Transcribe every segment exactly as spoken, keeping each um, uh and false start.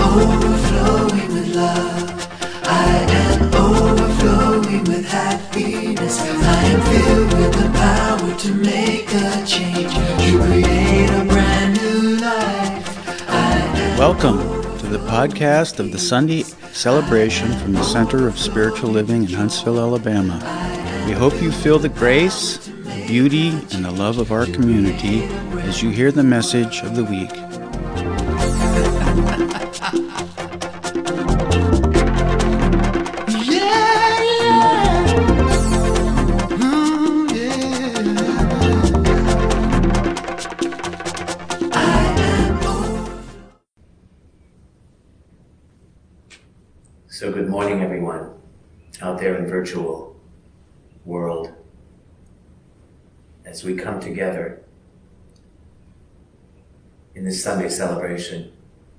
overflowing with love. I am overflowing with happiness. I am filled with the power to make a change, to create a brand new life. I am Welcome to the podcast of the Sunday celebration from the Center of Spiritual Living in Huntsville, Alabama. We hope you feel the grace, the beauty, and the love of our community as you hear the message of the week. So good morning, everyone out there in virtual world. As we come together in this Sunday celebration,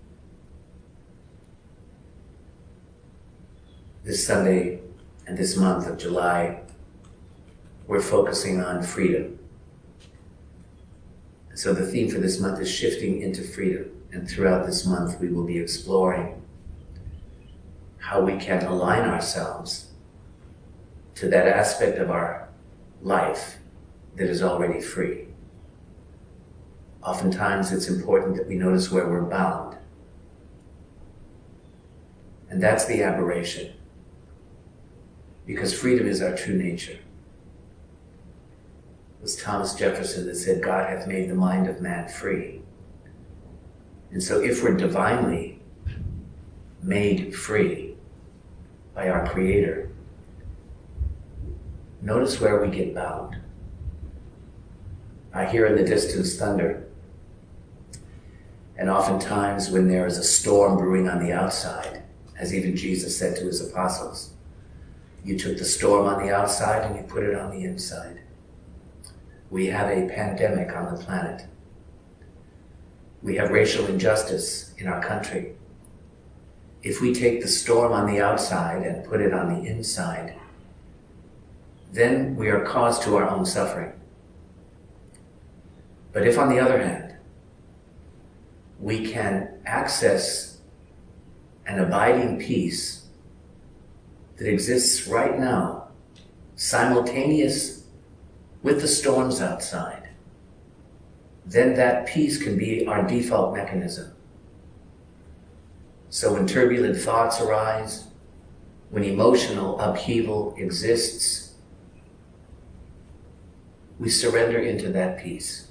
this Sunday and this month of July, we're focusing on freedom. So the theme for this month is shifting into freedom. And throughout this month, we will be exploring how we can align ourselves to that aspect of our life that is already free. Oftentimes it's important that we notice where we're bound. And that's the aberration, because freedom is our true nature. It was Thomas Jefferson that said, God hath made the mind of man free. And so if we're divinely made free by our Creator, notice where we get bound. I hear in the distance thunder, and oftentimes when there is a storm brewing on the outside, as even Jesus said to his apostles, you took the storm on the outside and you put it on the inside. We have a pandemic on the planet. We have racial injustice in our country. If we take the storm on the outside and put it on the inside, then we are cause to our own suffering. But if, on the other hand, we can access an abiding peace that exists right now, simultaneous with the storms outside, then that peace can be our default mechanism. So when turbulent thoughts arise, when emotional upheaval exists, we surrender into that peace.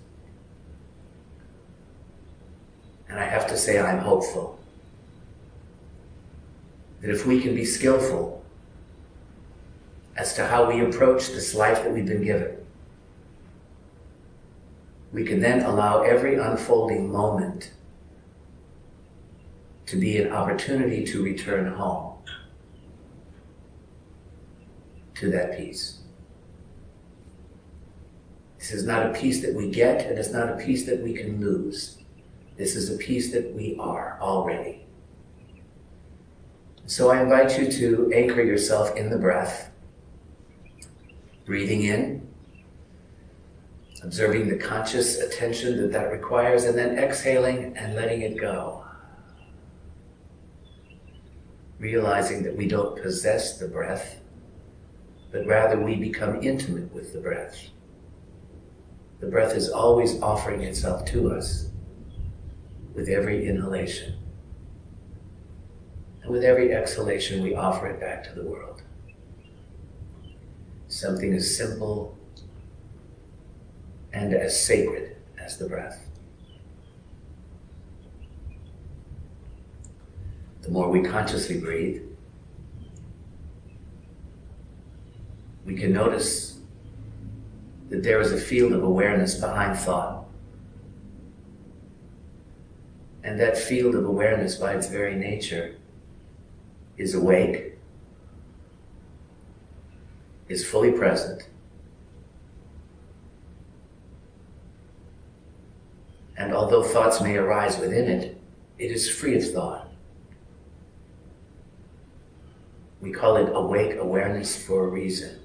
And I have to say, I'm hopeful that if we can be skillful as to how we approach this life that we've been given, we can then allow every unfolding moment to be an opportunity to return home to that peace. This is not a peace that we get, and it's not a peace that we can lose. This is a peace that we are already. So I invite you to anchor yourself in the breath, breathing in, observing the conscious attention that that requires, and then exhaling and letting it go. Realizing that we don't possess the breath, but rather we become intimate with the breath. The breath is always offering itself to us with every inhalation. And with every exhalation, we offer it back to the world. Something as simple and as sacred as the breath. The more we consciously breathe, we can notice that there is a field of awareness behind thought. And that field of awareness, by its very nature, is awake, is fully present, and although thoughts may arise within it, it is free of thought. We call it awake awareness for a reason.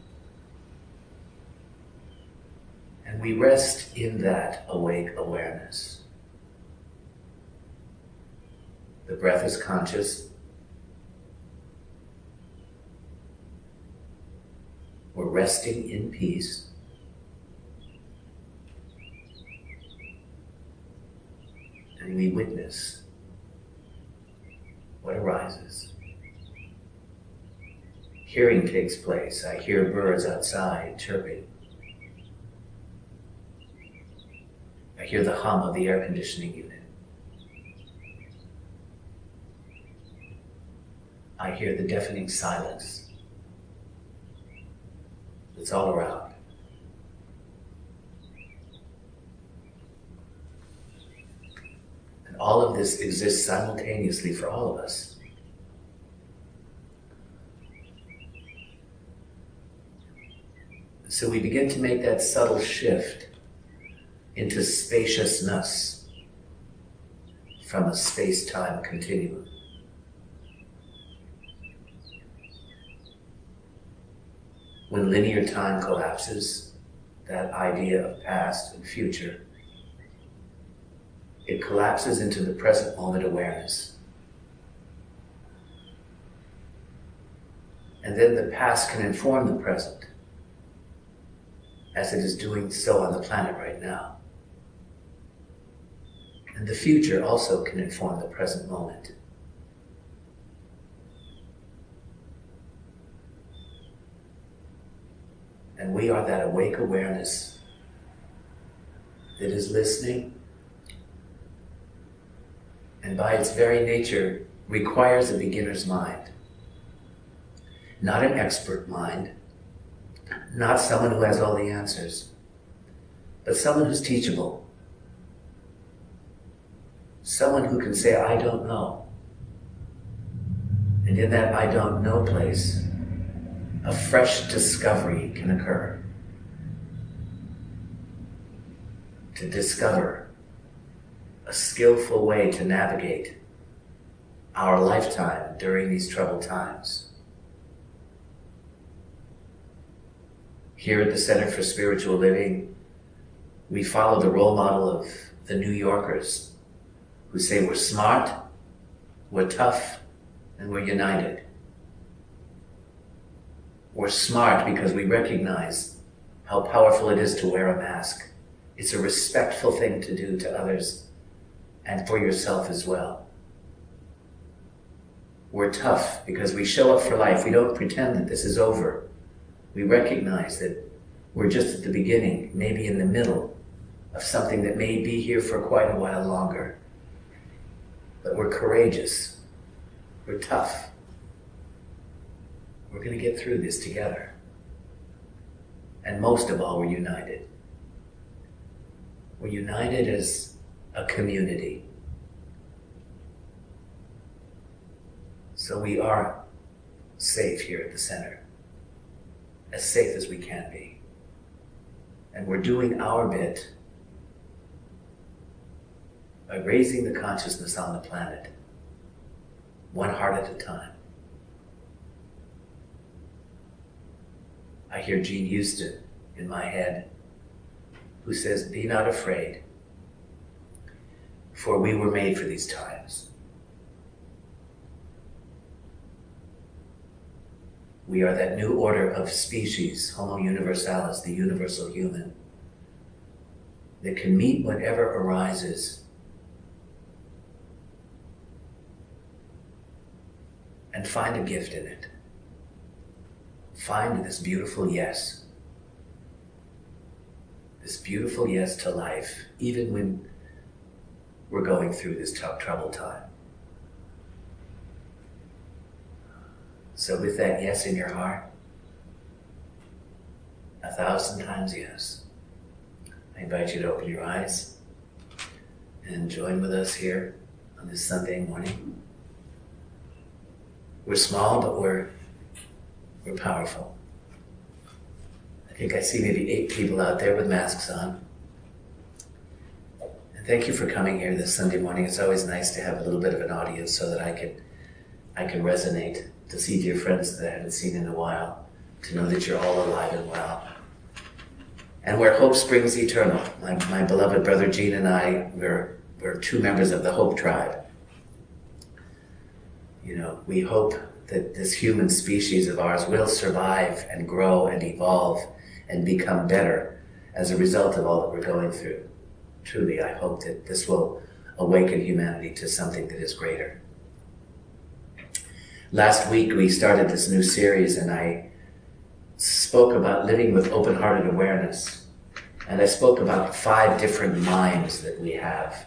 And we rest in that awake awareness. The breath is conscious. We're resting in peace. And we witness what arises. Hearing takes place. I hear birds outside chirping. I hear the hum of the air conditioning unit. I hear the deafening silence that's all around. And all of this exists simultaneously for all of us. So we begin to make that subtle shift into spaciousness from a space-time continuum. When linear time collapses, that idea of past and future, it collapses into the present moment awareness. And then the past can inform the present, as it is doing so on the planet right now. And the future also can inform the present moment. And we are that awake awareness that is listening, and by its very nature requires a beginner's mind. Not an expert mind, not someone who has all the answers, but someone who's teachable. Someone who can say, I don't know. And in that I don't know place, a fresh discovery can occur. To discover a skillful way to navigate our lifetime during these troubled times. Here at the Center for Spiritual Living, we follow the role model of the New Yorkers who say we're smart, we're tough, and we're united. We're smart because we recognize how powerful it is to wear a mask. It's a respectful thing to do to others and for yourself as well. We're tough because we show up for life. We don't pretend that this is over. We recognize that we're just at the beginning, maybe in the middle of something that may be here for quite a while longer. But we're courageous. We're tough. We're going to get through this together. And most of all, we're united. We're united as a community. So we are safe here at the center, as safe as we can be. And we're doing our bit by raising the consciousness on the planet, one heart at a time. I hear Jean Houston in my head, who says, be not afraid, for we were made for these times. We are that new order of species, Homo universalis, the universal human, that can meet whatever arises and find a gift in it. Find this beautiful yes. This beautiful yes to life, even when we're going through this tough, troubled time. So with that yes in your heart, a thousand times yes, I invite you to open your eyes and join with us here on this Sunday morning. We're small, but we're we're powerful. I think I see maybe eight people out there with masks on. And thank you for coming here this Sunday morning. It's always nice to have a little bit of an audience so that I can I can resonate, to see dear friends that I haven't seen in a while, to know that you're all alive and well. And where hope springs eternal. My, my beloved brother Gene and I, we're, we're two members of the Hope Tribe. You know, we hope that this human species of ours will survive and grow and evolve and become better as a result of all that we're going through. Truly, I hope that this will awaken humanity to something that is greater. Last week we started this new series and I spoke about living with open-hearted awareness. And I spoke about five different minds that we have.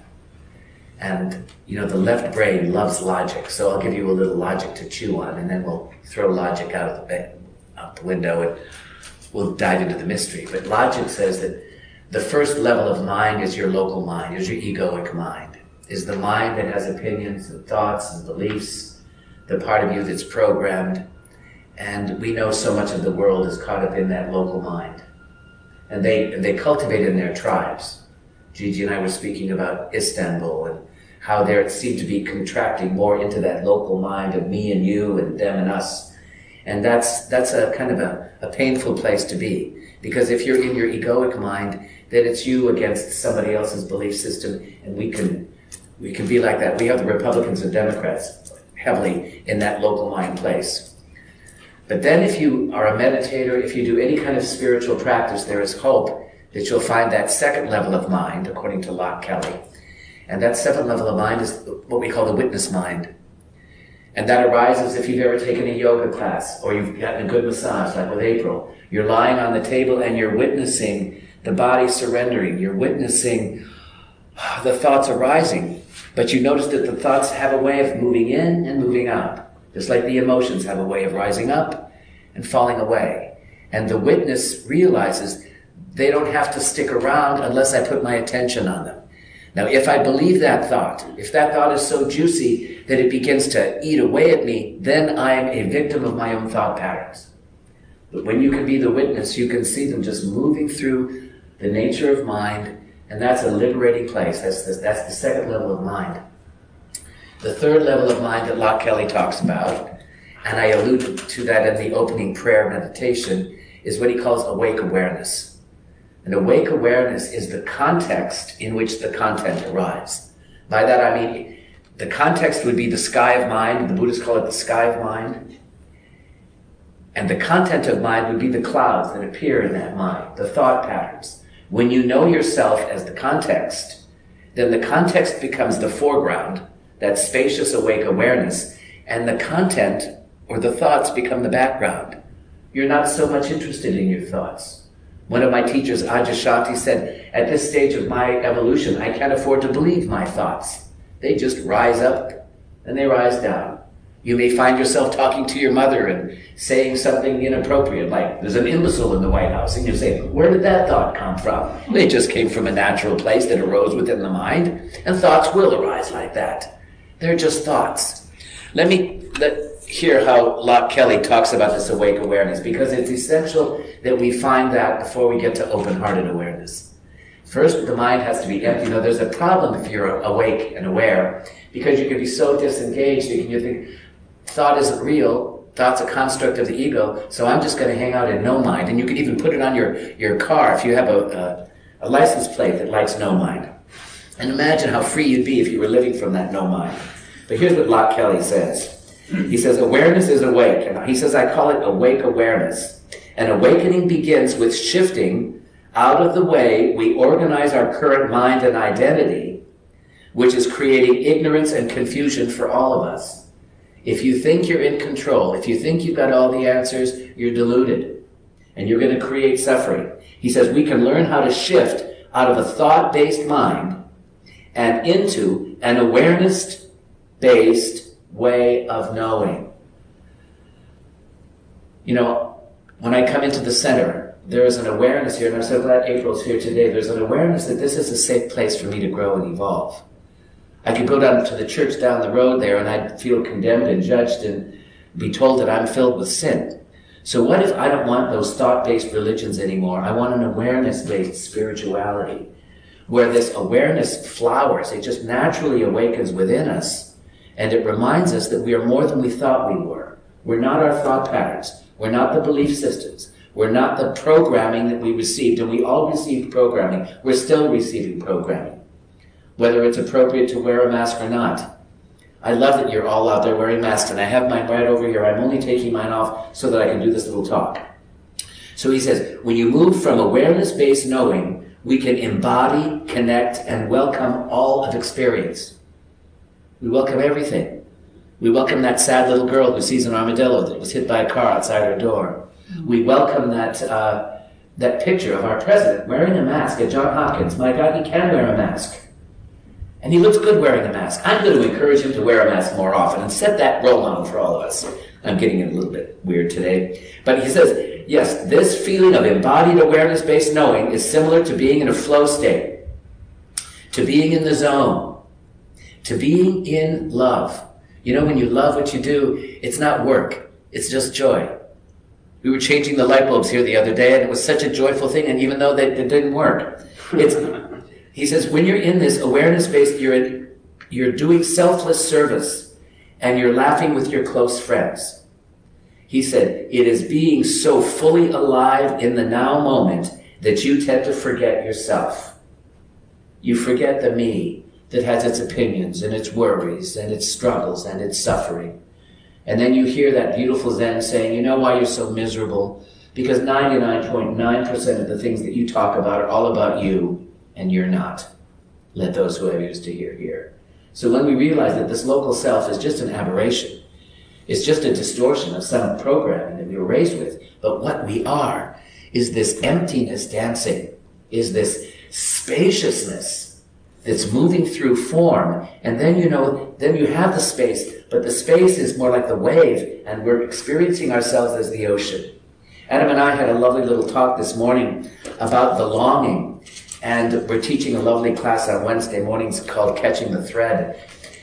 And, you know, the left brain loves logic, so I'll give you a little logic to chew on, and then we'll throw logic out of the bed, out the window, and we'll dive into the mystery. But logic says that the first level of mind is your local mind, is your egoic mind, is the mind that has opinions and thoughts and beliefs, the part of you that's programmed. And we know so much of the world is caught up in that local mind. And they, they cultivate in their tribes. Gigi and I were speaking about Istanbul and how there it seemed to be contracting more into that local mind of me and you and them and us. And that's that's a kind of a, a painful place to be. Because if you're in your egoic mind, then it's you against somebody else's belief system, and we can we can be like that. We have the Republicans and Democrats heavily in that local mind place. But then if you are a meditator, if you do any kind of spiritual practice, there is hope that you'll find that second level of mind, according to Locke Kelly. And that second level of mind is what we call the witness mind. And that arises if you've ever taken a yoga class or you've gotten a good massage, like with April. You're lying on the table and you're witnessing the body surrendering. You're witnessing the thoughts arising. But you notice that the thoughts have a way of moving in and moving out, just like the emotions have a way of rising up and falling away. And the witness realizes they don't have to stick around unless I put my attention on them. Now, if I believe that thought, if that thought is so juicy that it begins to eat away at me, then I am a victim of my own thought patterns. But when you can be the witness, you can see them just moving through the nature of mind, and that's a liberating place. That's the, that's the second level of mind. The third level of mind that Locke Kelly talks about, and I alluded to that in the opening prayer meditation, is what he calls awake awareness. And awake awareness is the context in which the content arrives. By that I mean, the context would be the sky of mind. The Buddhists call it the sky of mind. And the content of mind would be the clouds that appear in that mind, the thought patterns. When you know yourself as the context, then the context becomes the foreground, that spacious awake awareness, and the content or the thoughts become the background. You're not so much interested in your thoughts. One of my teachers, Adyashanti, said, at this stage of my evolution, I can't afford to believe my thoughts. They just rise up and they rise down. You may find yourself talking to your mother and saying something inappropriate, like, there's an imbecile in the White House, and you say, where did that thought come from? They just came from a natural place that arose within the mind, and thoughts will arise like that. They're just thoughts. Let me let, hear how Locke Kelly talks about this awake awareness, because it's essential that we find that before we get to open-hearted awareness. First, the mind has to be empty. You know, there's a problem if you're awake and aware, because you can be so disengaged, you can you think, thought isn't real, thought's a construct of the ego, so I'm just going to hang out in no mind. And you can even put it on your, your car if you have a, a, a license plate that lights no mind. And imagine how free you'd be if you were living from that no mind. But here's what Locke Kelly says. He says, awareness is awake. And he says, I call it awake awareness. And awakening begins with shifting out of the way we organize our current mind and identity, which is creating ignorance and confusion for all of us. If you think you're in control, if you think you've got all the answers, you're deluded. And you're going to create suffering. He says, we can learn how to shift out of a thought-based mind and into an awareness-based way of knowing. You know, when I come into the center, there is an awareness here, and I'm so glad April's here today. There's an awareness that this is a safe place for me to grow and evolve. I could go down to the church down the road there and I'd feel condemned and judged and be told that I'm filled with sin. So what if I don't want those thought-based religions anymore? I want an awareness-based spirituality where this awareness flowers. It just naturally awakens within us. And it reminds us that we are more than we thought we were. We're not our thought patterns. We're not the belief systems. We're not the programming that we received. And we all received programming. We're still receiving programming. Whether it's appropriate to wear a mask or not. I love that you're all out there wearing masks, and I have mine right over here. I'm only taking mine off so that I can do this little talk. So he says, when you move from awareness-based knowing, we can embody, connect, and welcome all of experience. We welcome everything. We welcome that sad little girl who sees an armadillo that was hit by a car outside her door. We welcome that uh, that picture of our president wearing a mask at Johns Hopkins. My God, he can wear a mask. And he looks good wearing a mask. I'm going to encourage him to wear a mask more often and set that role model for all of us. I'm getting it a little bit weird today. But he says, yes, this feeling of embodied awareness-based knowing is similar to being in a flow state, to being in the zone, to being in love. You know, when you love what you do, it's not work. It's just joy. We were changing the light bulbs here the other day, and it was such a joyful thing, and even though they, it didn't work. It's, he says, when you're in this awareness-based, you're, in, you're doing selfless service, and you're laughing with your close friends. He said, it is being so fully alive in the now moment that you tend to forget yourself. You forget the me that has its opinions and its worries and its struggles and its suffering. And then you hear that beautiful Zen saying, you know why you're so miserable? Because ninety-nine point nine percent of the things that you talk about are all about you, and you're not. Let those who have ears to hear hear. So when we realize that this local self is just an aberration, it's just a distortion of some programming that we were raised with, but what we are is this emptiness dancing, is this spaciousness that's moving through form, and then you know, then you have the space, but the space is more like the wave, and we're experiencing ourselves as the ocean. Adam and I had a lovely little talk this morning about the longing, and we're teaching a lovely class on Wednesday mornings called Catching the Thread.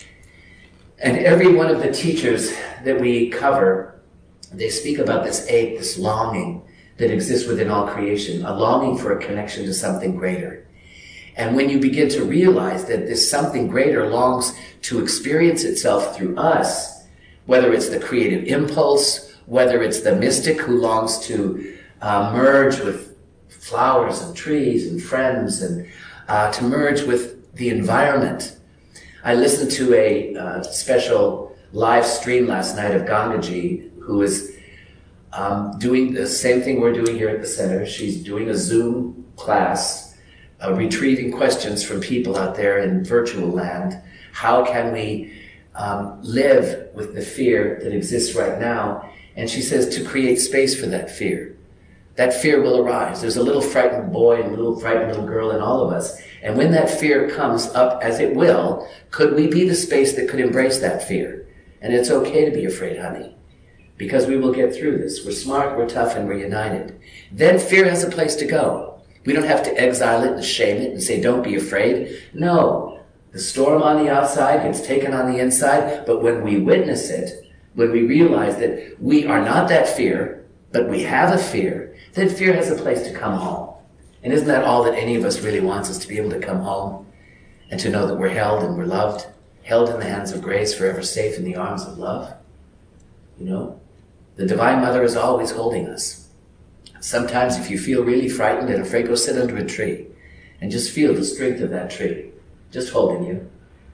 And every one of the teachers that we cover, they speak about this ache, this longing that exists within all creation, a longing for a connection to something greater. And when you begin to realize that this something greater longs to experience itself through us, whether it's the creative impulse, whether it's the mystic who longs to uh, merge with flowers and trees and friends and uh, to merge with the environment. I listened to a uh, special live stream last night of Gangaji, who is um, doing the same thing we're doing here at the center. She's doing a Zoom class, uh, retrieving questions from people out there in virtual land. How can we um, live with the fear that exists right now? And she says to create space for that fear. That fear will arise. There's a little frightened boy and a little frightened little girl in all of us. And when that fear comes up, as it will, could we be the space that could embrace that fear? And it's okay to be afraid, honey, because we will get through this. We're smart, we're tough, and we're united. Then fear has a place to go. We don't have to exile it and shame it and say, don't be afraid. No, the storm on the outside gets taken on the inside, but when we witness it, when we realize that we are not that fear, but we have a fear, then fear has a place to come home. And isn't that all that any of us really wants, is to be able to come home and to know that we're held and we're loved, held in the hands of grace, forever safe in the arms of love? You know, the Divine Mother is always holding us. Sometimes if you feel really frightened and afraid, go sit under a tree and just feel the strength of that tree, just holding you.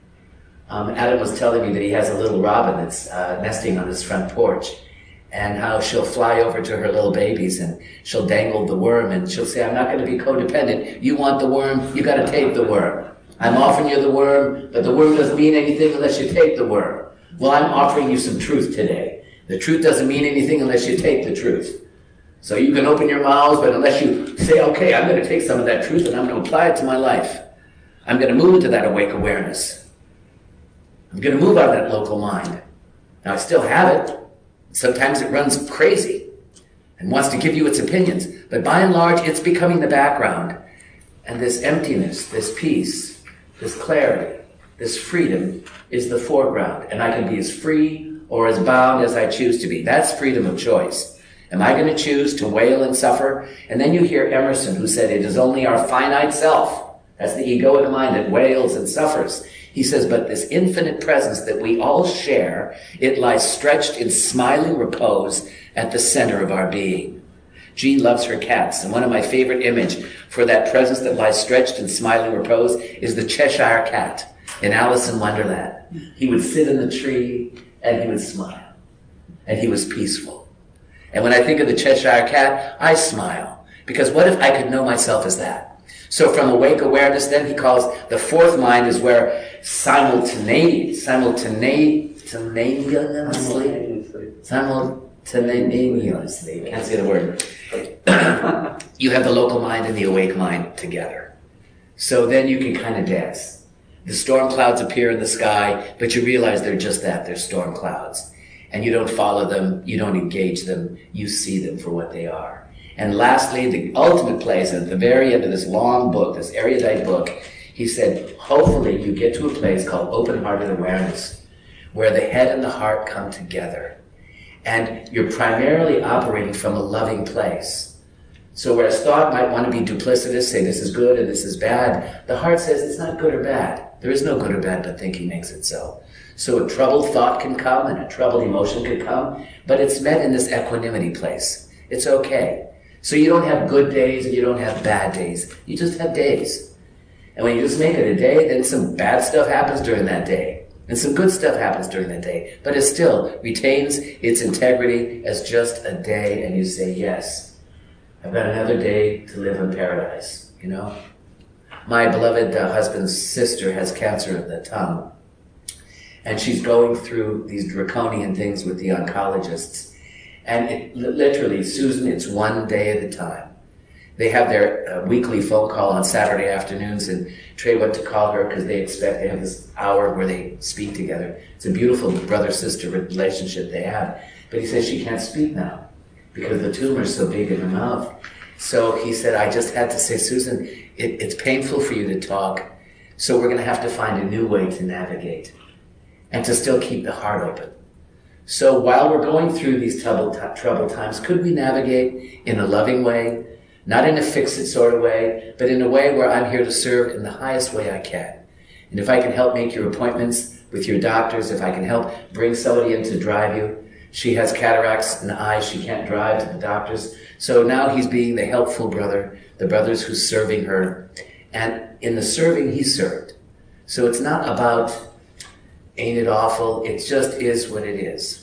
Um, Adam was telling me that he has a little robin that's uh, nesting on his front porch, and how she'll fly over to her little babies and she'll dangle the worm and she'll say, I'm not going to be codependent. You want the worm, you got to take the worm. I'm offering you the worm, but the worm doesn't mean anything unless you take the worm. Well, I'm offering you some truth today. The truth doesn't mean anything unless you take the truth. So you can open your mouths, but unless you say, okay, I'm going to take some of that truth and I'm going to apply it to my life. I'm going to move into that awake awareness. I'm going to move out of that local mind. Now, I still have it. Sometimes it runs crazy and wants to give you its opinions. But by and large, it's becoming the background. And this emptiness, this peace, this clarity, this freedom is the foreground. And I can be as free or as bound as I choose to be. That's freedom of choice. Am I going to choose to wail and suffer? And then you hear Emerson, who said, it is only our finite self, that's the egoic mind, that wails and suffers. He says, but this infinite presence that we all share, it lies stretched in smiling repose at the center of our being. Jean loves her cats, and one of my favorite images for that presence that lies stretched in smiling repose is the Cheshire cat. in Alice in Wonderland. He would sit in the tree and he would smile. And he was peaceful. And when I think of the Cheshire Cat, I smile. Because what if I could know myself as that? So from awake awareness, then he calls the fourth mind is where simultaneity, simultaneity, simultaneously, simultaneously, can't say the word. You have the local mind and the awake mind together. So then you can kind of dance. The storm clouds appear in the sky, but you realize they're just that, they're storm clouds. And you don't follow them, you don't engage them, you see them for what they are. And lastly, the ultimate place, at the very end of this long book, this erudite book, he said, hopefully you get to a place called open-hearted awareness, where the head and the heart come together. And you're primarily operating from a loving place. So whereas thought might want to be duplicitous, say this is good and this is bad, the heart says it's not good or bad. There is no good or bad, but thinking makes it so. So a troubled thought can come and a troubled emotion can come, but it's met in this equanimity place. It's okay. So you don't have good days and you don't have bad days. You just have days. And when you just make it a day, then some bad stuff happens during that day. And some good stuff happens during that day. But it still retains its integrity as just a day, and you say, yes, I've got another day to live in paradise, you know? My beloved uh, husband's sister has cancer of the tongue. And she's going through these draconian things with the oncologists. And it, literally, Susan, it's one day at a time. They have their uh, weekly phone call on Saturday afternoons, and Trey went to call her because they expect, they have this hour where they speak together. It's a beautiful brother-sister relationship they have. But he says she can't speak now because the tumor is so big in her mouth. So he said, I just had to say, Susan, it, it's painful for you to talk, so we're going to have to find a new way to navigate and to still keep the heart open. So while we're going through these troubled, troubled times, could we navigate in a loving way, not in a fix-it sort of way, but in a way where I'm here to serve in the highest way I can? And if I can help make your appointments with your doctors, if I can help bring somebody in to drive you, she has cataracts in the eyes, she can't drive to the doctors. So now he's being the helpful brother, the brothers who's serving her. And in the serving, he served. So it's not about, ain't it awful? It just is what it is.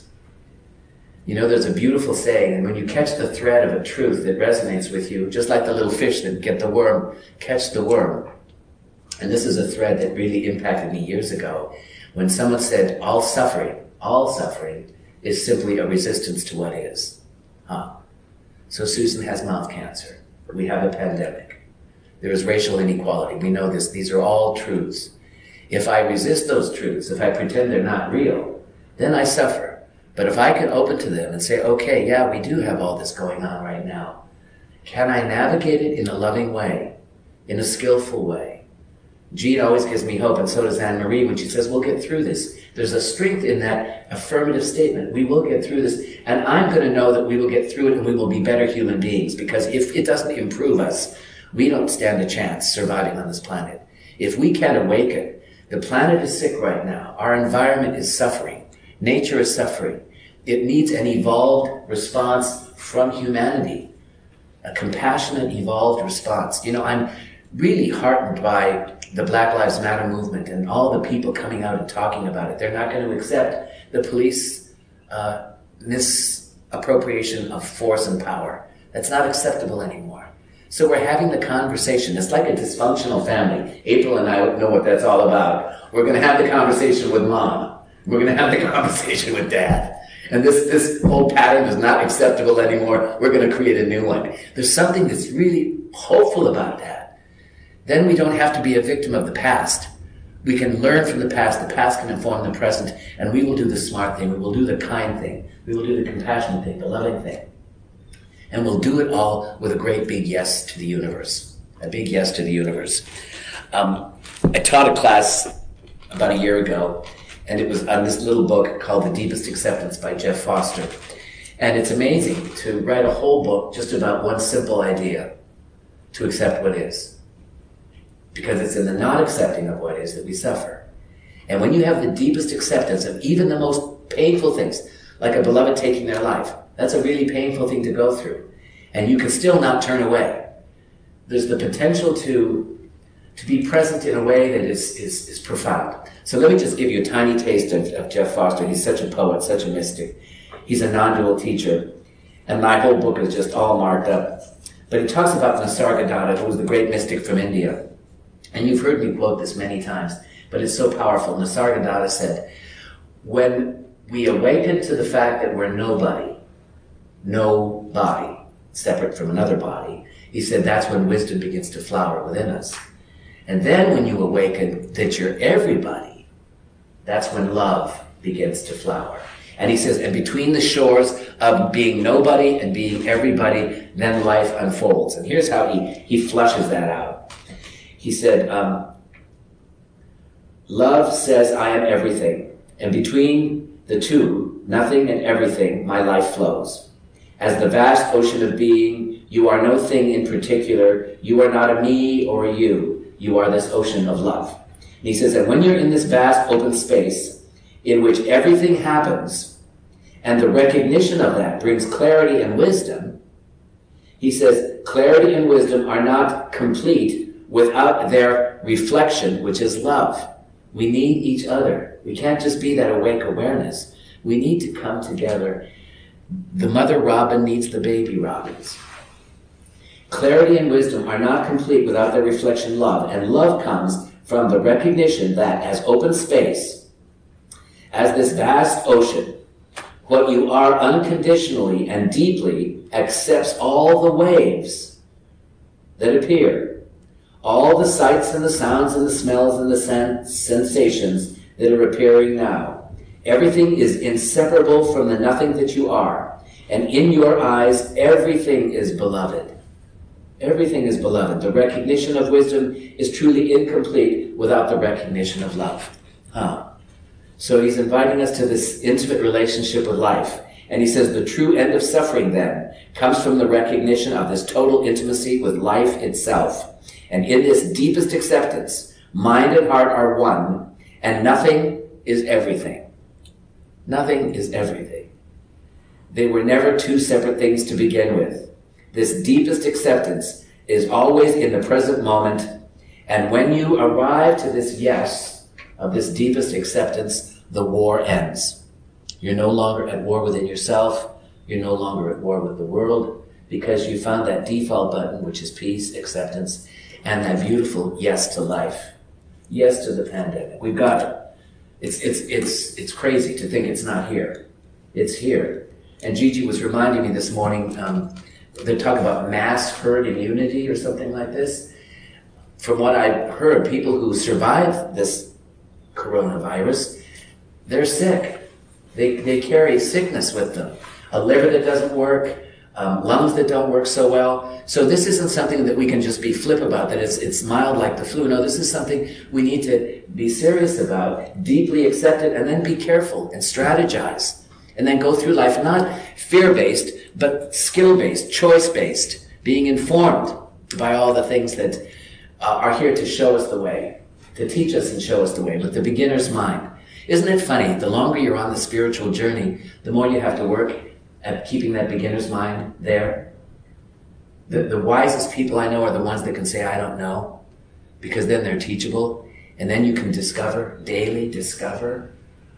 You know, there's a beautiful saying, and when you catch the thread of a truth that resonates with you, just like the little fish that get the worm, catch the worm. And this is a thread that really impacted me years ago, when someone said, all suffering, all suffering is simply a resistance to what is. Huh. So Susan has mouth cancer. We have a pandemic. There is racial inequality. We know this. These are all truths. If I resist those truths, if I pretend they're not real, then I suffer. But if I can open to them and say, okay, yeah, we do have all this going on right now. Can I navigate it in a loving way, in a skillful way? Jean always gives me hope, and so does Anne-Marie when she says, we'll get through this. There's a strength in that affirmative statement. We will get through this, and I'm going to know that we will get through it and we will be better human beings, because if it doesn't improve us, we don't stand a chance surviving on this planet. If we can't awaken, the planet is sick right now. Our environment is suffering. Nature is suffering. It needs an evolved response from humanity, a compassionate, evolved response. You know, I'm really heartened by the Black Lives Matter movement and all the people coming out and talking about it. They're not going to accept the police uh, misappropriation of force and power. That's not acceptable anymore. So we're having the conversation. It's like a dysfunctional family. April and I know what that's all about. We're going to have the conversation with mom. We're going to have the conversation with dad. And this, this whole pattern is not acceptable anymore. We're going to create a new one. There's something that's really hopeful about that. Then we don't have to be a victim of the past. We can learn from the past. The past can inform the present. And we will do the smart thing. We will do the kind thing. We will do the compassionate thing, the loving thing. And we'll do it all with a great big yes to the universe. A big yes to the universe. Um, I taught a class about a year ago, and it was on this little book called The Deepest Acceptance by Jeff Foster. And it's amazing to write a whole book just about one simple idea, to accept what is. Because it's in the not accepting of what is that we suffer. And when you have the deepest acceptance of even the most painful things, like a beloved taking their life, that's a really painful thing to go through. And you can still not turn away. There's the potential to to be present in a way that is, is, is profound. So let me just give you a tiny taste of, of Jeff Foster. He's such a poet, such a mystic. He's a non-dual teacher, and my whole book is just all marked up. But he talks about Nisargadatta, who was the great mystic from India. And you've heard me quote this many times, but it's so powerful. Nisargadatta said, when we awaken to the fact that we're nobody, no body, separate from another body, he said that's when wisdom begins to flower within us. And then when you awaken that you're everybody, that's when love begins to flower. And he says, and between the shores of being nobody and being everybody, then life unfolds. And here's how he, he flushes that out. He said, um, love says I am everything. And between the two, nothing and everything, my life flows. As the vast ocean of being, you are no thing in particular. You are not a me or a you. You are this ocean of love. And he says, and when you're in this vast open space, in which everything happens, and the recognition of that brings clarity and wisdom, he says, clarity and wisdom are not complete without their reflection, which is love. We need each other. We can't just be that awake awareness. We need to come together. The mother robin needs the baby robins. Clarity and wisdom are not complete without their reflection, love. And love comes from the recognition that as open space, as this vast ocean, what you are unconditionally and deeply accepts all the waves that appear, all the sights and the sounds and the smells and the sen- sensations that are appearing now. Everything is inseparable from the nothing that you are. And in your eyes, everything is beloved. Everything is beloved. The recognition of wisdom is truly incomplete without the recognition of love. Huh. So he's inviting us to this intimate relationship with life. And he says the true end of suffering then comes from the recognition of this total intimacy with life itself. And in this deepest acceptance, mind and heart are one, and nothing is everything. Nothing is everything. They were never two separate things to begin with. This deepest acceptance is always in the present moment. And when you arrive to this yes of this deepest acceptance, the war ends. You're no longer at war within yourself. You're no longer at war with the world, because you found that default button, which is peace, acceptance, and that beautiful yes to life. Yes to the pandemic. We've got it. It's, it's, it's, it's crazy to think it's not here. It's here. And Gigi was reminding me this morning, um, they talk about mass herd immunity or something like this. From what I've heard, people who survive this coronavirus, they're sick. They, they carry sickness with them. A liver that doesn't work, um, lungs that don't work so well. So this isn't something that we can just be flip about, that it's, it's mild like the flu. No, this is something we need to be serious about, deeply accept it, and then be careful and strategize. And then go through life, not fear-based, but skill-based, choice-based, being informed by all the things that uh, are here to show us the way, to teach us and show us the way, with the beginner's mind. Isn't it funny? The longer you're on the spiritual journey, the more you have to work at keeping that beginner's mind there. The, the wisest people I know are the ones that can say, I don't know, because then they're teachable. And then you can discover, daily discover,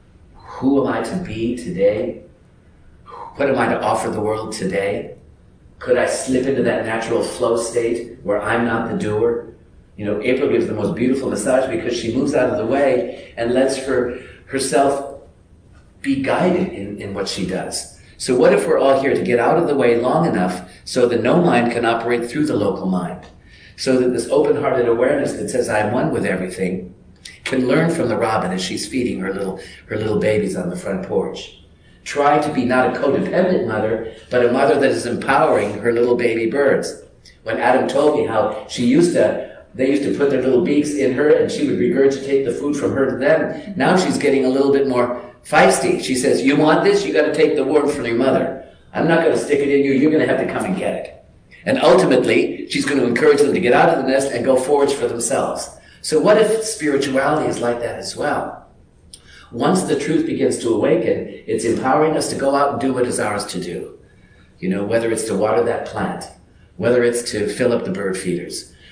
who am I to be today? What am I to offer the world today? Could I slip into that natural flow state where I'm not the doer? You know, April gives the most beautiful massage because she moves out of the way and lets her herself be guided in, in what she does. So what if we're all here to get out of the way long enough so the no mind can operate through the local mind? So that this open-hearted awareness that says I'm one with everything can learn from the robin as she's feeding her little, her little babies on the front porch. Try to be not a codependent mother, but a mother that is empowering her little baby birds. When Adam told me how she used to, they used to put their little beaks in her and she would regurgitate the food from her to them. Now she's getting a little bit more feisty. She says, you want this? You got to take the worm from your mother. I'm not going to stick it in you. You're going to have to come and get it. And ultimately, she's going to encourage them to get out of the nest and go forage for themselves. So what if spirituality is like that as well? Once the truth begins to awaken, it's empowering us to go out and do what is ours to do. You know, whether it's to water that plant, whether it's to fill up the bird feeders,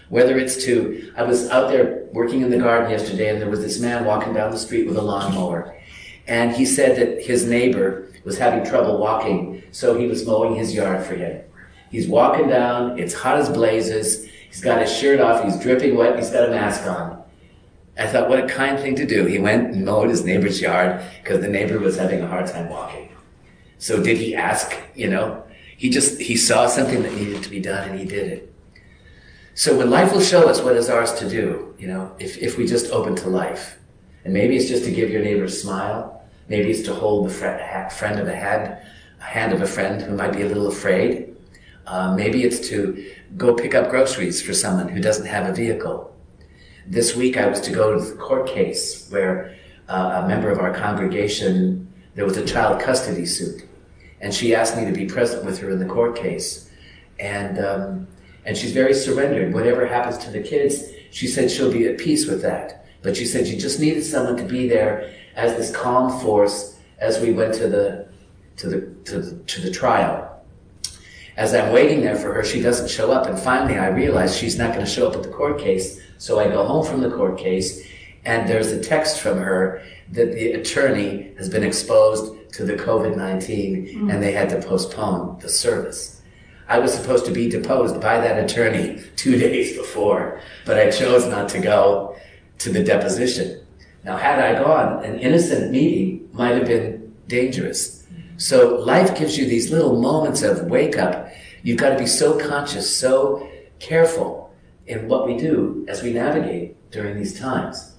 Whether it's to, I was out there working in the garden yesterday, and there was this man walking down the street with a lawnmower. And he said that his neighbor was having trouble walking, so he was mowing his yard for him. He's walking down, it's hot as blazes, he's got his shirt off, he's dripping wet, he's got a mask on. I thought, what a kind thing to do. He went and mowed his neighbor's yard because the neighbor was having a hard time walking. So did he ask, you know? He just, he saw something that needed to be done and he did it. So when life will show us what is ours to do, you know, if, if we just open to life. And maybe it's just to give your neighbor a smile. Maybe it's to hold the friend, friend of a hand, a hand of a friend who might be a little afraid. Uh, maybe it's to go pick up groceries for someone who doesn't have a vehicle. This week I was to go to the court case where uh, a member of our congregation, there was a child custody suit. And she asked me to be present with her in the court case. And, um, and she's very surrendered. Whatever happens to the kids, she said she'll be at peace with that. But she said she just needed someone to be there as this calm force as we went to the, to the, to the, to the trial. As I'm waiting there for her, she doesn't show up. And finally I realize she's not going to show up at the court case. So I go home from the court case, and there's a text from her that the attorney has been exposed to the covid nineteen, mm-hmm. and they had to postpone the service. I was supposed to be deposed by that attorney two days before, but I chose not to go to the deposition. Now, had I gone, an innocent meeting might have been dangerous. So life gives you these little moments of wake up. You've got to be so conscious, so careful in what we do as we navigate during these times.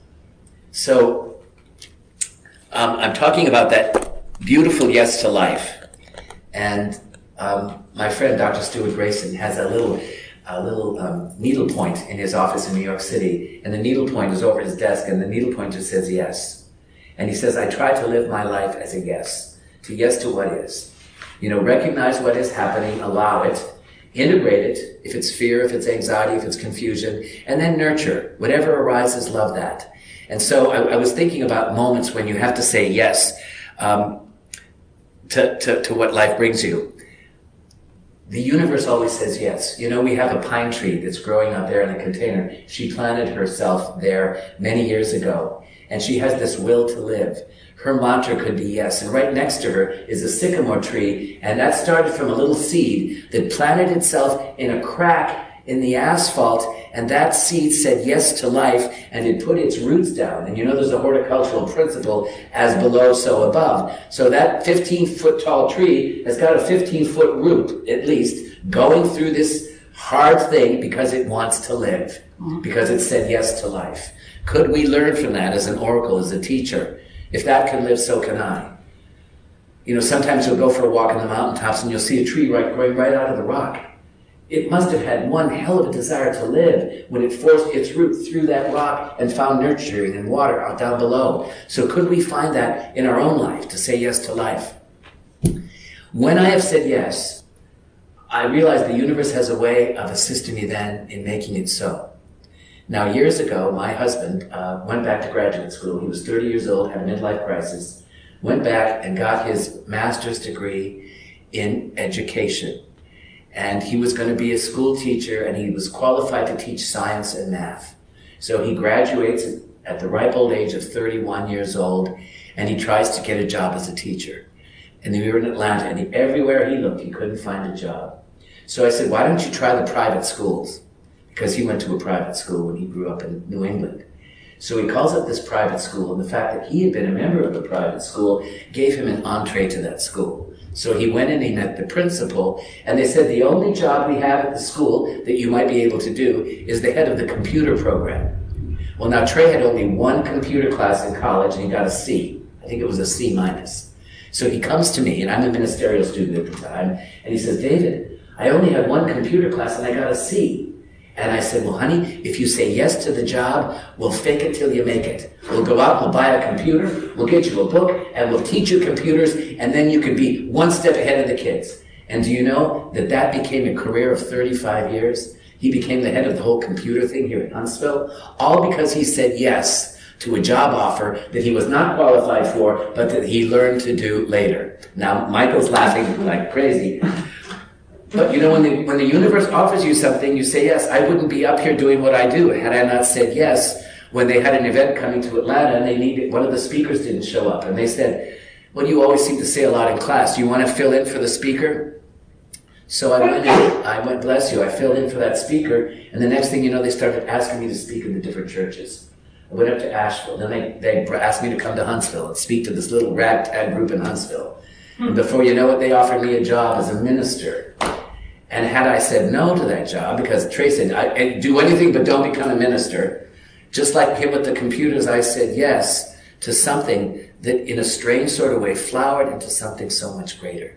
So um, I'm talking about that beautiful yes to life. And um, my friend, Doctor Stuart Grayson, has a little, a little um, needle point in his office in New York City. And the needle point is over his desk, and the needle point just says yes. And he says, I try to live my life as a yes, to yes to what is. You know, recognize what is happening, allow it, integrate it, if it's fear, if it's anxiety, if it's confusion, and then nurture. Whatever arises, love that. And so I, I was thinking about moments when you have to say yes um, to, to, to what life brings you. The universe always says yes. You know, we have a pine tree that's growing out there in a container. She planted herself there many years ago, and she has this will to live. Her mantra could be yes. And right next to her is a sycamore tree, and that started from a little seed that planted itself in a crack in the asphalt, and that seed said yes to life, and it put its roots down. And you know there's a horticultural principle, as below, so above. So that fifteen-foot tall tree has got a fifteen-foot root, at least, going through this hard thing because it wants to live, because it said yes to life. Could we learn from that as an oracle, as a teacher? If that can live, so can I. You know, sometimes you'll go for a walk in the mountaintops and you'll see a tree right, growing right out of the rock. It must have had one hell of a desire to live when it forced its root through that rock and found nurturing and water out down below. So could we find that in our own life, to say yes to life? When I have said yes, I realize the universe has a way of assisting me then in making it so. Now, years ago, my husband uh, went back to graduate school. He was thirty years old, had a midlife crisis, went back and got his master's degree in education. And he was going to be a school teacher, and he was qualified to teach science and math. So he graduates at the ripe old age of thirty-one years old, and he tries to get a job as a teacher. And we were in Atlanta, and he, everywhere he looked, he couldn't find a job. So I said, why don't you try the private schools? Because he went to a private school when he grew up in New England. So he calls up this private school, and the fact that he had been a member of the private school gave him an entree to that school. So he went in and he met the principal, and they said, the only job we have at the school that you might be able to do is the head of the computer program. Well, now Trey had only one computer class in college, and he got a C. I think it was a C minus. So he comes to me, and I'm a ministerial student at the time, and he says, David, I only had one computer class, and I got a C. And I said, well, honey, if you say yes to the job, we'll fake it till you make it. We'll go out, we'll buy a computer, we'll get you a book, and we'll teach you computers, and then you can be one step ahead of the kids. And do you know that that became a career of thirty-five years? He became the head of the whole computer thing here at Huntsville, all because he said yes to a job offer that he was not qualified for, but that he learned to do later. Now, Michael's laughing like crazy. But you know, when the, when the universe offers you something, you say yes. I wouldn't be up here doing what I do had I not said yes when they had an event coming to Atlanta and they needed, one of the speakers didn't show up. And they said, what do you always seem to say a lot in class? Do you want to fill in for the speaker? So I went in, I went, bless you, I filled in for that speaker. And the next thing you know, they started asking me to speak in the different churches. I went up to Asheville. Then they, they asked me to come to Huntsville and speak to this little ragtag group in Huntsville. And before you know it, they offered me a job as a minister. And had I said no to that job, because Trey said, I, I do anything but don't become a minister, just like him with the computers, I said yes to something that in a strange sort of way flowered into something so much greater.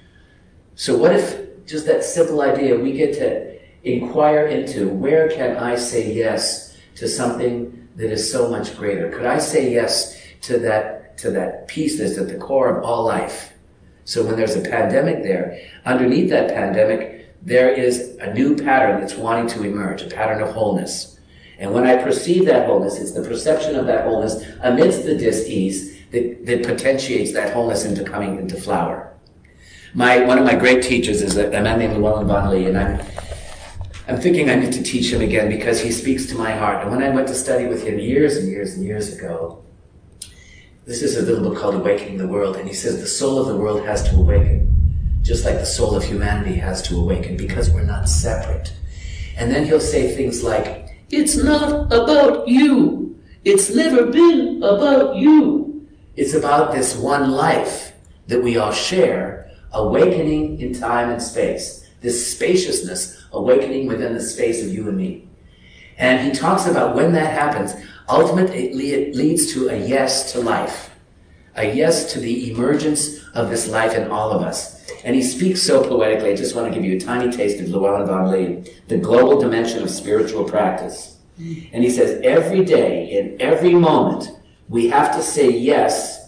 So what if just that simple idea, we get to inquire into where can I say yes to something that is so much greater? Could I say yes to that, to that peace that's at the core of all life? So when there's a pandemic there, underneath that pandemic, there is a new pattern that's wanting to emerge, a pattern of wholeness. And when I perceive that wholeness, it's the perception of that wholeness amidst the dis-ease that, that potentiates that wholeness into coming into flower. My, one of my great teachers is a, a man named Llewellyn Bonley, and I'm, I'm thinking I need to teach him again because he speaks to my heart. And when I went to study with him years and years and years ago, this is a little book called Awakening the World, and he says the soul of the world has to awaken, just like the soul of humanity has to awaken, because we're not separate. And then he'll say things like, it's not about you. It's never been about you. It's about this one life that we all share, awakening in time and space. This spaciousness awakening within the space of you and me. And he talks about when that happens, ultimately it leads to a yes to life. A yes to the emergence of this life in all of us. And he speaks so poetically. I just want to give you a tiny taste of Llewellyn Bonley, the global dimension of spiritual practice. And he says, every day, in every moment, we have to say yes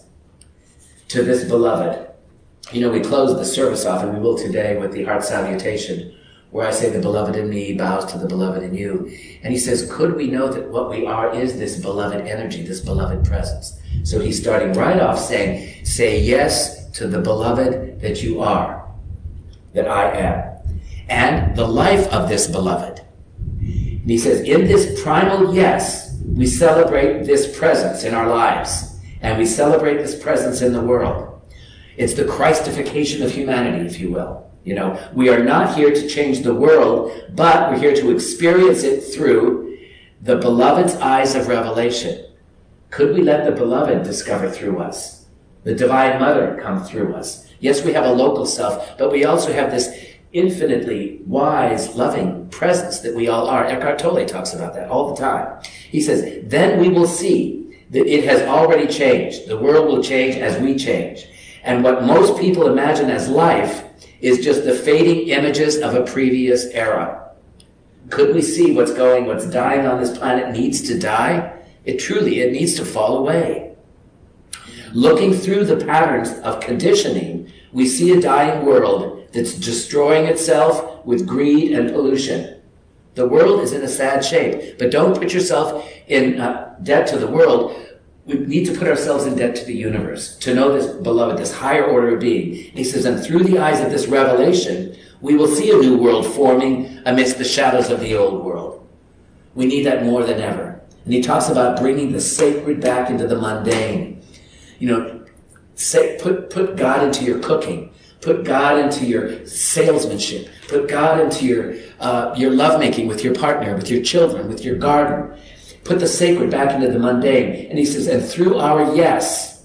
to this beloved. You know, we close the service off, and we will today, with the heart salutation, where I say, the beloved in me bows to the beloved in you. And he says, could we know that what we are is this beloved energy, this beloved presence? So he's starting right off saying, say yes to the beloved that you are, that I am, and the life of this beloved. And he says, in this primal yes, we celebrate this presence in our lives, and we celebrate this presence in the world. It's the Christification of humanity, if you will. You know, we are not here to change the world, but we're here to experience it through the beloved's eyes of revelation. Could we let the beloved discover through us? The Divine Mother come through us. Yes, we have a local self, but we also have this infinitely wise, loving presence that we all are. Eckhart Tolle talks about that all the time. He says, then we will see that it has already changed. The world will change as we change. And what most people imagine as life is just the fading images of a previous era. Could we see what's going, what's dying on this planet needs to die? It truly, it needs to fall away. Looking through the patterns of conditioning, we see a dying world that's destroying itself with greed and pollution. The world is in a sad shape, but don't put yourself in uh, debt to the world. We need to put ourselves in debt to the universe, to know this beloved, this higher order of being. He says, and through the eyes of this revelation, we will see a new world forming amidst the shadows of the old world. We need that more than ever. And he talks about bringing the sacred back into the mundane. You know, say, put, put God into your cooking. Put God into your salesmanship. Put God into your, uh, your lovemaking with your partner, with your children, with your garden. Put the sacred back into the mundane. And he says, and through our yes,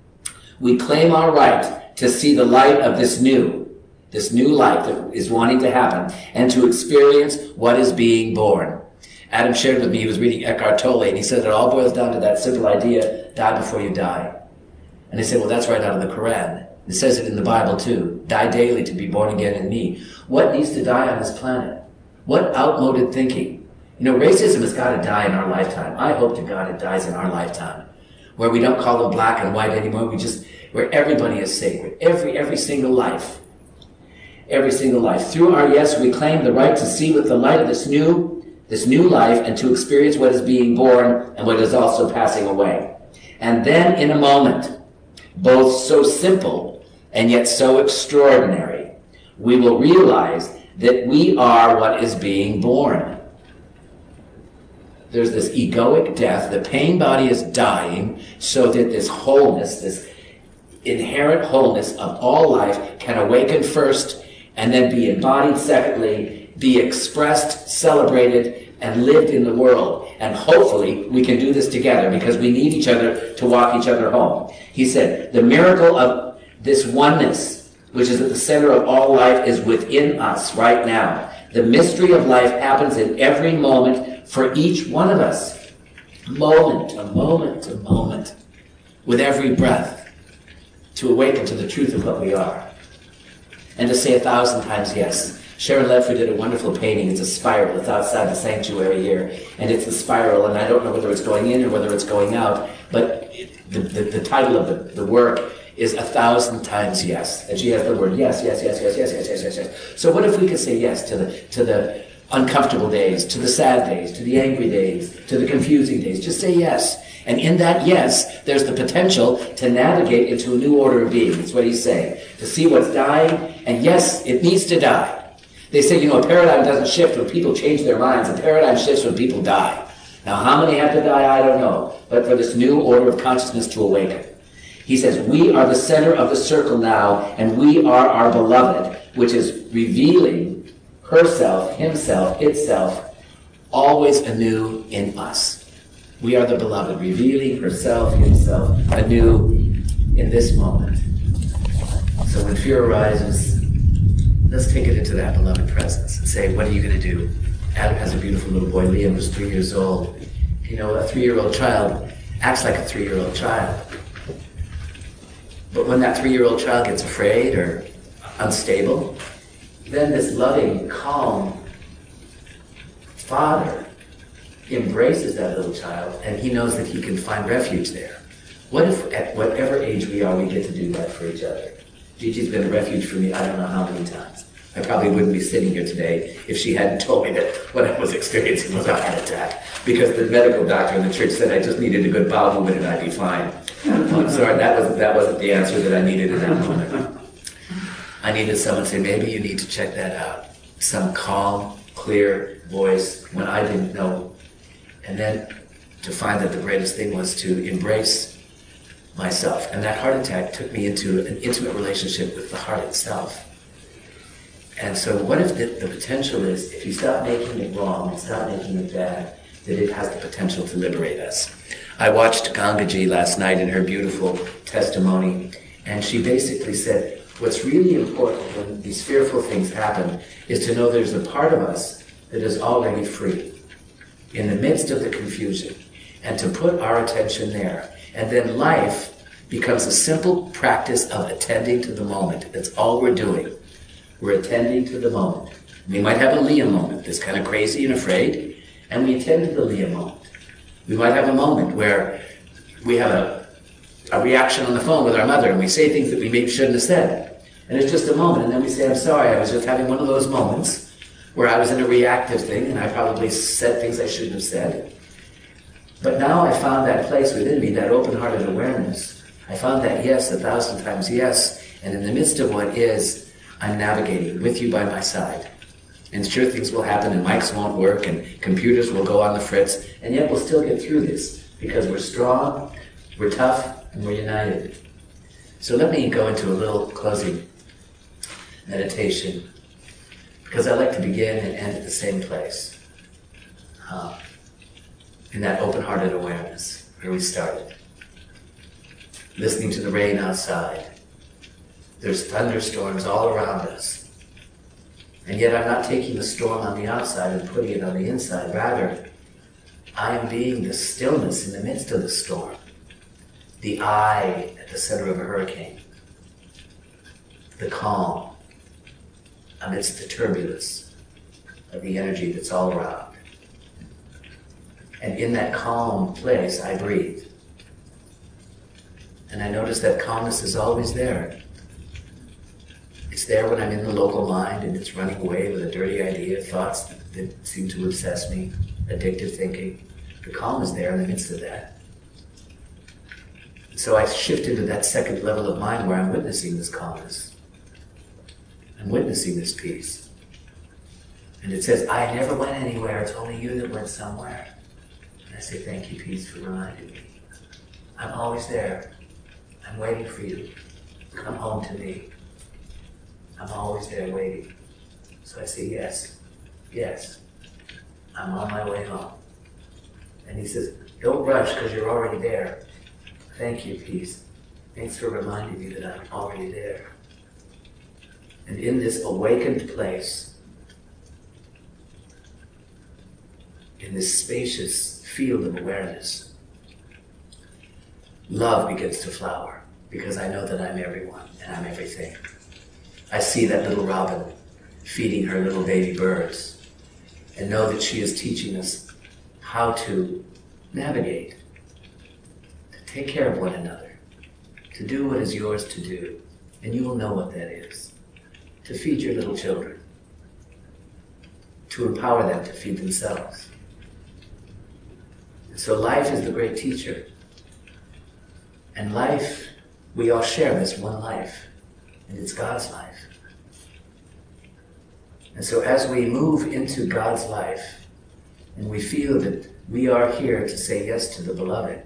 we claim our right to see the light of this new, this new life that is wanting to happen, and to experience what is being born. Adam shared with me, he was reading Eckhart Tolle, and he said it all boils down to that simple idea, die before you die. And I said, well, that's right out of the Quran. It says it in the Bible too, die daily to be born again in me. What needs to die on this planet? What outmoded thinking? You know, racism has got to die in our lifetime. I hope to God it dies in our lifetime, where we don't call them black and white anymore. We just, where everybody is sacred. Every, every single life. Every single life. Through our yes, we claim the right to see with the light of this new, this new life, and to experience what is being born and what is also passing away. And then in a moment, both so simple and yet so extraordinary, we will realize that we are what is being born. There's this egoic death. The pain body is dying so that this wholeness, this inherent wholeness of all life can awaken first and then be embodied secondly, be expressed, celebrated, and lived in the world. And hopefully we can do this together because we need each other to walk each other home. He said, the miracle of this oneness, which is at the center of all life, is within us right now. The mystery of life happens in every moment for each one of us. Moment to moment to moment. With every breath. To awaken to the truth of what we are. And to say a thousand times yes. Sharon Ledford did a wonderful painting. It's a spiral. It's outside the sanctuary here. And it's a spiral, and I don't know whether it's going in or whether it's going out. But it, the, the, the title of the, the work is a thousand times yes. And she has the word yes, yes, yes, yes, yes, yes, yes, yes, yes. So what if we could say yes to the to the uncomfortable days, to the sad days, to the angry days, to the confusing days? Just say yes. And in that yes, there's the potential to navigate into a new order of being. That's what he's saying. To see what's dying, and yes, it needs to die. They say, you know, a paradigm doesn't shift when people change their minds. A paradigm shifts when people die. Now, how many have to die, I don't know. But for this new order of consciousness to awaken. He says, we are the center of the circle now, and we are our beloved, which is revealing herself, himself, itself, always anew in us. We are the beloved, revealing herself, himself, anew in this moment. So when fear arises, let's take it into that beloved presence and say, what are you going to do? Adam has a beautiful little boy. Liam was three years old. You know, a three-year-old child acts like a three-year-old child. But when that three-year-old child gets afraid or unstable, then this loving, calm father embraces that little child, and he knows that he can find refuge there. What if at whatever age we are, we get to do that for each other? Gigi's been a refuge for me I don't know how many times. I probably wouldn't be sitting here today if she hadn't told me that what I was experiencing was a heart attack, because the medical doctor in the church said I just needed a good bowel movement and I'd be fine. I'm sorry, that wasn't, that wasn't the answer that I needed in that moment. I needed someone to say, maybe you need to check that out. Some calm, clear voice when I didn't know. And then to find that the greatest thing was to embrace myself. And that heart attack took me into an intimate relationship with the heart itself. And so what if the, the potential is, if you stop making it wrong and stop making it bad, that it has the potential to liberate us. I watched Gangaji last night in her beautiful testimony, and she basically said, what's really important when these fearful things happen is to know there's a part of us that is already free in the midst of the confusion, and to put our attention there. And then life becomes a simple practice of attending to the moment. That's all we're doing. We're attending to the moment. We might have a Liam moment that's kind of crazy and afraid, and we attend to the Liam moment. We might have a moment where we have a, a reaction on the phone with our mother, and we say things that we maybe shouldn't have said. And it's just a moment, and then we say, I'm sorry, I was just having one of those moments where I was in a reactive thing, and I probably said things I shouldn't have said. But now I found that place within me, that open-hearted awareness. I found that yes, a thousand times yes, and in the midst of what is, I'm navigating with you by my side. And sure, things will happen, and mics won't work, and computers will go on the fritz, and yet we'll still get through this, because we're strong, we're tough, and we're united. So let me go into a little closing meditation, because I like to begin and end at the same place, uh, in that open-hearted awareness where we started. Listening to the rain outside. There's thunderstorms all around us. And yet I'm not taking the storm on the outside and putting it on the inside. Rather, I am being the stillness in the midst of the storm. The eye at the center of a hurricane. The calm amidst the turbulence of the energy that's all around. And in that calm place, I breathe. And I notice that calmness is always there. It's there when I'm in the local mind and it's running away with a dirty idea, thoughts that, that seem to obsess me, addictive thinking. The calm is there in the midst of that. So I shift into that second level of mind where I'm witnessing this calmness. I'm witnessing this peace. And it says, I never went anywhere. It's only you that went somewhere. And I say, thank you, peace, for reminding me. I'm always there. I'm waiting for you. Come home to me. I'm always there waiting. So I say, yes, yes. I'm on my way home. And he says, don't rush because you're already there. Thank you, peace. Thanks for reminding me that I'm already there. And in this awakened place, in this spacious field of awareness, love begins to flower because I know that I'm everyone and I'm everything. I see that little robin feeding her little baby birds and know that she is teaching us how to navigate, to take care of one another, to do what is yours to do, and you will know what that is. To feed your little children, to empower them to feed themselves. And so life is the great teacher. And life, we all share this one life, and it's God's life. And so as we move into God's life, and we feel that we are here to say yes to the beloved,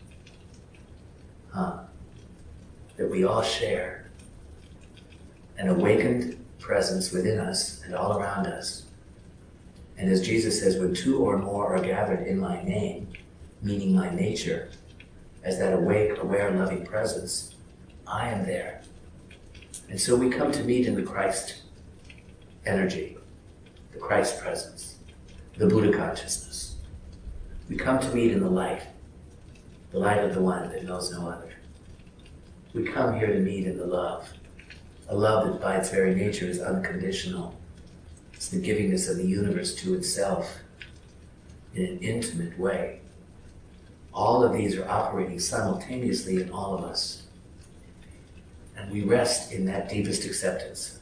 huh, that we all share an awakened presence within us and all around us. And as Jesus says, when two or more are gathered in my name, meaning my nature, as that awake, aware, loving presence, I am there. And so we come to meet in the Christ energy, the Christ presence, the Buddha consciousness. We come to meet in the light, the light of the one that knows no other. We come here to meet in the love, a love that by its very nature is unconditional. It's the givingness of the universe to itself in an intimate way. All of these are operating simultaneously in all of us. And we rest in that deepest acceptance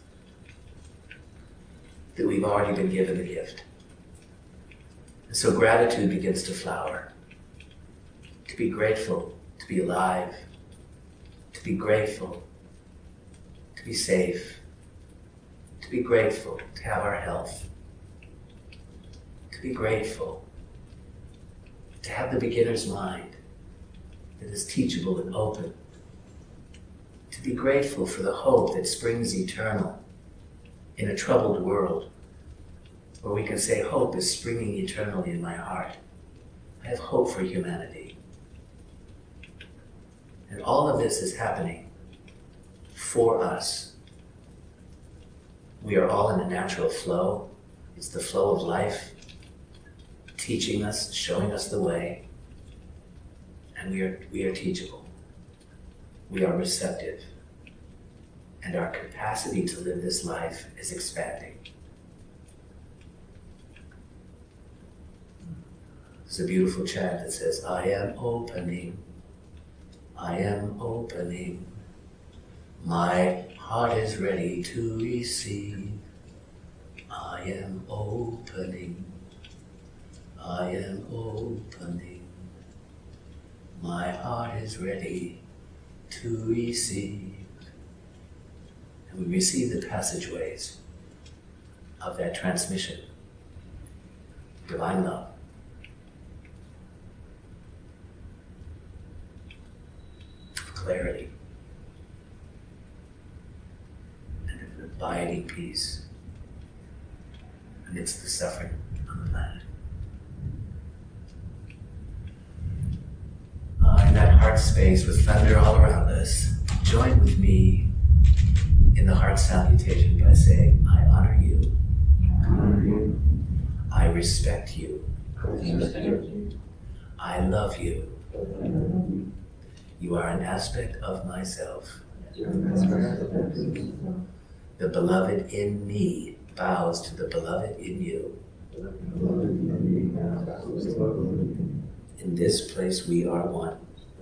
that we've already been given the gift. And so gratitude begins to flower. To be grateful, to be alive, to be grateful, to be safe, to be grateful to have our health, to be grateful to have the beginner's mind that is teachable and open, to be grateful for the hope that springs eternal in a troubled world, where we can say hope is springing eternally in my heart. I have hope for humanity. And all of this is happening for us. We are all in a natural flow. It's the flow of life, teaching us, showing us the way. And we are, we are teachable. We are receptive. And our capacity to live this life is expanding. There's a beautiful chant that says, I am opening, I am opening. My heart is ready to receive. I am opening, I am opening. My heart is ready to receive. And we receive the passageways of that transmission, divine love. Clarity and an abiding peace amidst the suffering on the planet. Uh, in that heart space with thunder all around us, join with me in the heart salutation by saying, I honor you. I honor you. I respect you. I respect you. I love you. I love you. You are an aspect of myself. The beloved in me bows to the beloved in you. In this place we are one.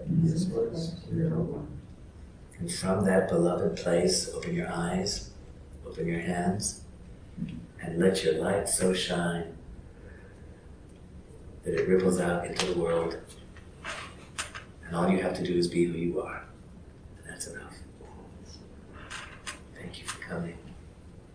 And from that beloved place, open your eyes, open your hands, and let your light so shine that it ripples out into the world. And all you have to do is be who you are. And that's enough. Thank you for coming.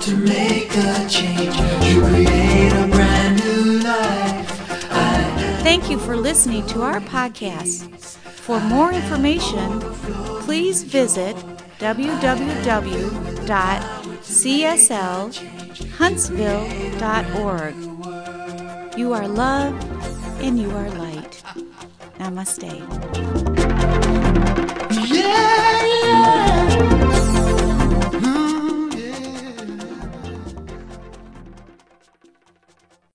to make a change, to create a brand new life. Thank you for listening to our podcast. For more information, please visit w w w dot c s l huntsville dot org. You are loved and you are light. Namaste. Yeah, yeah.